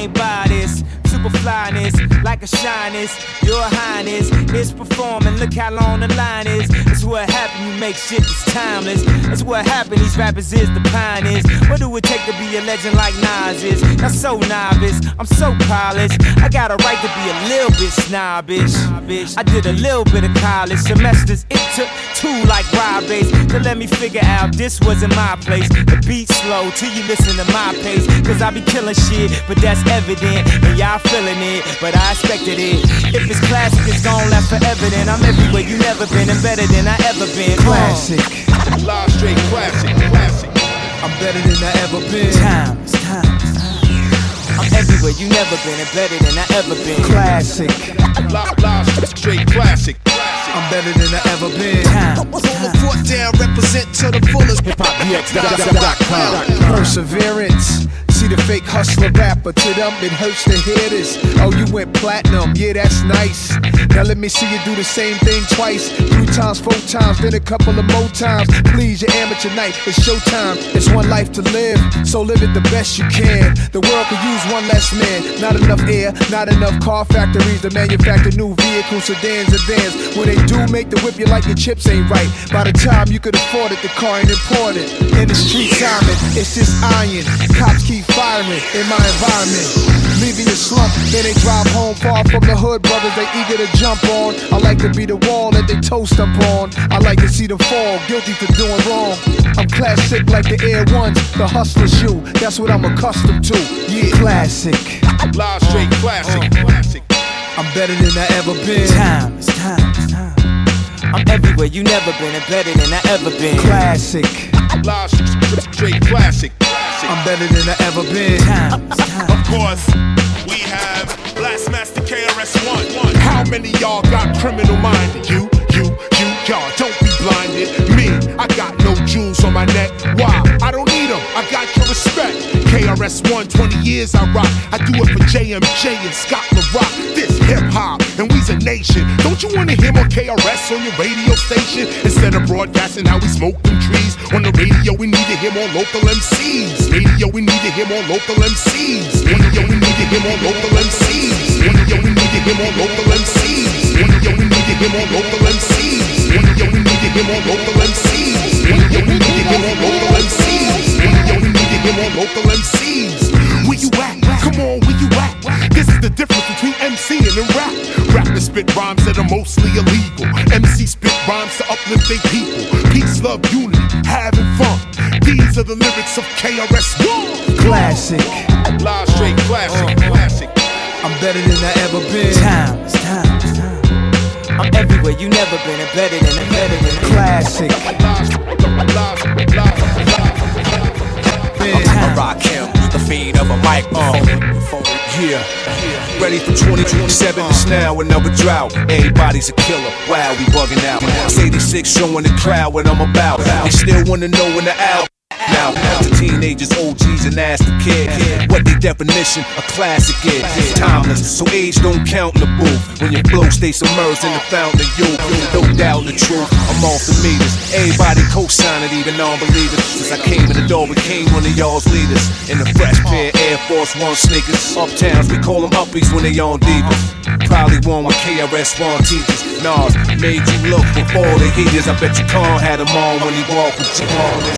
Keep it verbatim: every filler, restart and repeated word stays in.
can't buy this. Super flyness, like a shyness. Your highness is performing. Look how long the line is. It's what happen, you make shit that's timeless. That's what happen, these rappers is the pioneers. What do it take to be a legend like Nas is? Not so novice, I'm so polished. I got a right to be a little bit snobbish. I did a little bit of college semesters. It took two like Rob Bass to let me figure out this wasn't my place. The beat slow till you listen to my pace. Cause I be killing shit, but that's evident. And y'all feeling it, but I expected it. If it's classic, it's gon' last forever. Then I'm everywhere you never been and better than I ever been. Classic, live straight classic, classic. I'm better than I ever been. Times, times, times. I'm everywhere you never been and better than I ever been. Classic, live, live straight classic, classic. I'm better than I ever been. Times, Hold the fort down, represent to the fullest. hip hop d x dot com. Perseverance. See the fake hustler rapper, to them it hurts to hear this. Oh, you went platinum, yeah, that's nice. Now let me see you do the same thing twice. Three times, four times, then a couple of more times. Please, your amateur night, it's showtime. It's one life to live, so live it the best you can. The world could use one less man. Not enough air, not enough car factories to manufacture new vehicles, sedans, and vans. When they do make the whip, you like your chips ain't right. By the time you could afford it, the car ain't important. In the street timing, it's just iron. Cops keep firing in my environment, leaving you slump. Then they drive home far from the hood, brothers they eager to jump on. I like to be the wall that they toast up on. I like to see them fall, guilty for doing wrong. I'm classic like the Air Ones, the hustler shoe. That's what I'm accustomed to. Yeah, classic, live straight classic, classic. I'm better than I ever been. times, times, times. I'm everywhere you never been and better than I ever been. Classic, live straight classic, classic. I'm better than I ever been. Times, times. Of course, we have Blastmaster K R S One. How many y'all got criminal minded? You, you, you, y'all don't be blinded. Me, I got no jewels on my neck. Why? I don't need them. I got your respect. K R S One, twenty years I rock. I do it for J M J and Scott LaRock. This hip hop and we's a nation. Don't you wanna hear more K R S on your radio station? Instead of broadcasting how we smoke them trees on the radio, we need to hear more local M Cs. Radio, we need to hear more local M Cs. Radio, we need to hear more local M Cs. Radio, we need to hear more local M Cs. Radio, we need to hear more local M Cs. Radio, we need to hear more local M Cs. Radio, we need to hear more local M Cs. Radio, we need to hear more local M Cs. Where you at? Come on, where you at? This is the difference between MCing and rap. Rappers spit rhymes that are mostly illegal. M C spit rhymes to uplift their people. Peace, love, unity, having fun. These are the lyrics of K R S One. Classic, live straight classic, classic. I'm better than I ever been. Times, times, times. I'm everywhere you never been and better than I better than Classic, Live, live, live, live. I rock him, the fiend of a microphone. Yeah, ready for twenty twenty-seven, it's now another drought. Everybody's a killer, wow, we bugging out. It's eighty-six showing the crowd what I'm about. They still wanna know when the album now, to teenagers, O Gs, and ask the kid what the definition of classic is. Timeless, so age don't count in the booth. When your flow stays submerged in the fountain of youth, no doubt the truth, I'm off the meters. Everybody co-sign it, even non-believers. Since I came in the door, became one of y'all's leaders. In the fresh pair of Air Force One sneakers. Uptowns, we call them uppies when they on divas. Probably one with K R S One teachers. Nas made you look before the heaters. I bet you Khan had them on when he walked with you.